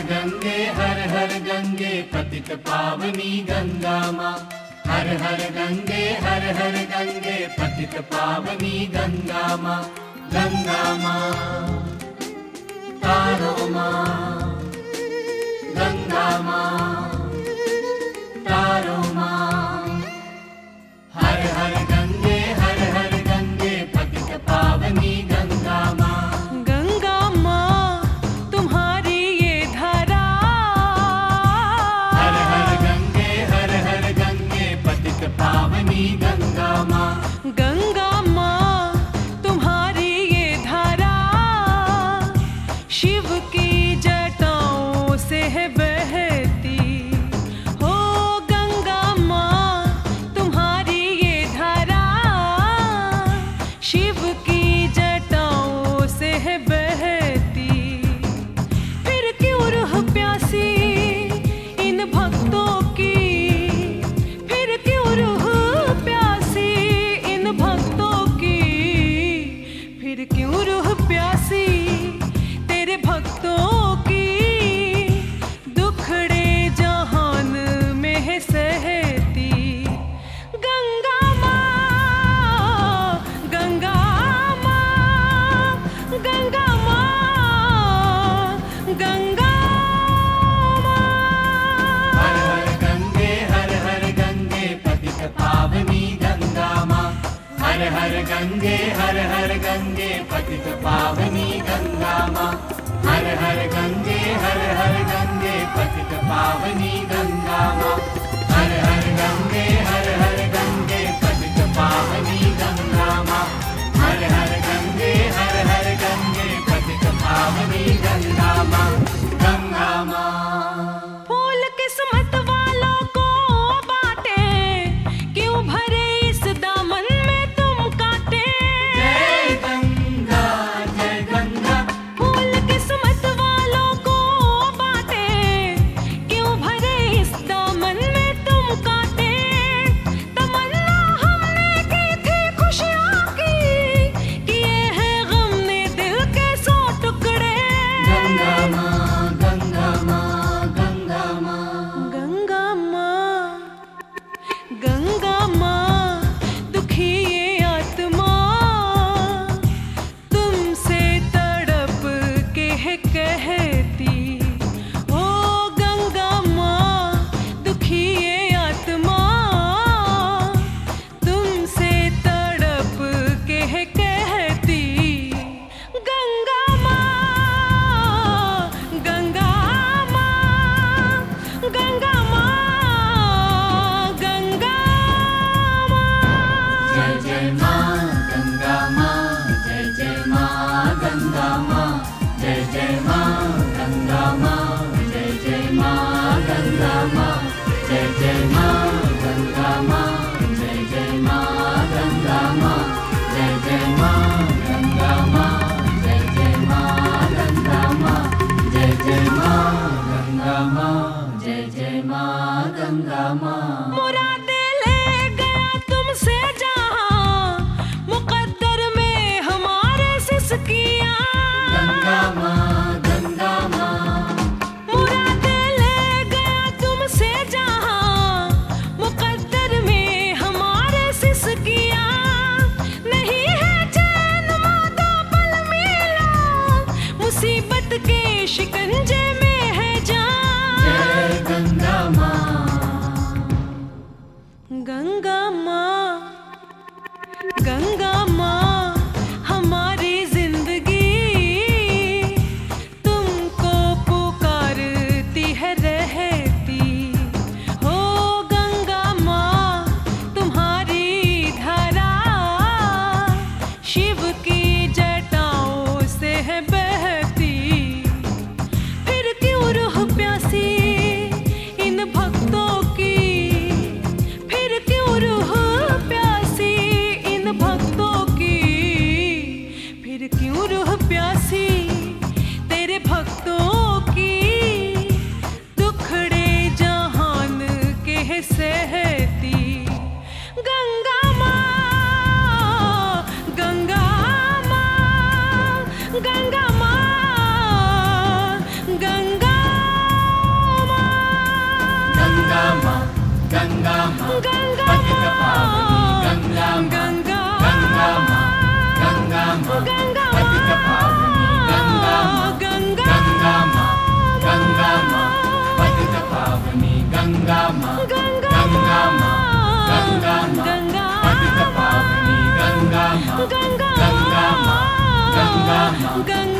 हर गंगे पतित पावनी गंगा माँ। हर गंगे पतित पावनी गंगा माँ। गंगा माँ तारो माँ, गंगा माँ तारो माँ। हर गंगे पतित पावनी गंगा माँ। गंगा माँ तुम्हारी ये धारा, हर गंगे पतित पावनी गंगा माँ। गंगा माँ तुम्हारी ये धारा शिव की जटाओं से है बहती। हो गंगा माँ तुम्हारी ये धारा शिव की जटाओं से है बहती। फिर क्यों रूह प्यासी इन भक्तों की, फिर क्यों रूह प्यासी इन भक्तों की, फिर क्यों रूह प्यासी तेरे भक्तों की। दुखड़े जहान में है सहती। गंगा माँ, गंगा माँ, गंगा माँ, गंगा माँ। हर गंगे पतित पावनी गंगा माँ। हर गंगे पतित पावनी गंगा माँ। हर गंगे पतित पावनी गंगा माँ। हर गंगे पतित पावनी गंगा माँ। हर गंगे पतित पावनी गंगा माँ। गंगा माँ फूल किस्मत वालों को बांटे, क्यों भरे इस दामन में तुम काटे। जय गंगा जय गंगा। फूल किस्मत वालों को बांटे, क्यों भरे इस दामन में तुम काटे। तमन्ना हमने की थी खुशियों की, किए हैं गम ने दिल के 100 टुकड़े। गंगा माँ, गंगा माँ, गंगा माँ। गंगा माँ, गंगा माँ दुखी ये आत्मा तुमसे तड़प के है कहती। ओ गंगा माँ दुखी ये आत्मा तुमसे तड़प के है कहती। गंगा माँ, गंगा माँ, गंगा माँ, गंगा माँ। जय जय माँ गंगा माँ, जय जय माँ गंगा माँ। जय जय माँ गंगा माँ, जय जय माँ गंगा माँ। जय जय माँ गंगा माँ, जय जय माँ गंगा माँ। जय जय माँ गंगा माँ, जय जय माँ गंगा माँ। जय जय माँ गंगा माँ, जय जय माँ गंगा माँ। मुरादे ले गया तुमसे जहाँ, मुकद्दर में हमारे सिसकियाँ। गंगा माँ, गंगा माँ। मुरादे ले गया तुमसे जहाँ, मुकद्दर में हमारे सिसकियाँ। नहीं है चैन मादा पल मिला, मुसीबत के शिकंजे में है जान। जय गंगा माँ। गंगा माँ, गंगा पतित पावनी गंगा माँ, गंगा गंगा माँ, गंगा माँ। गंगा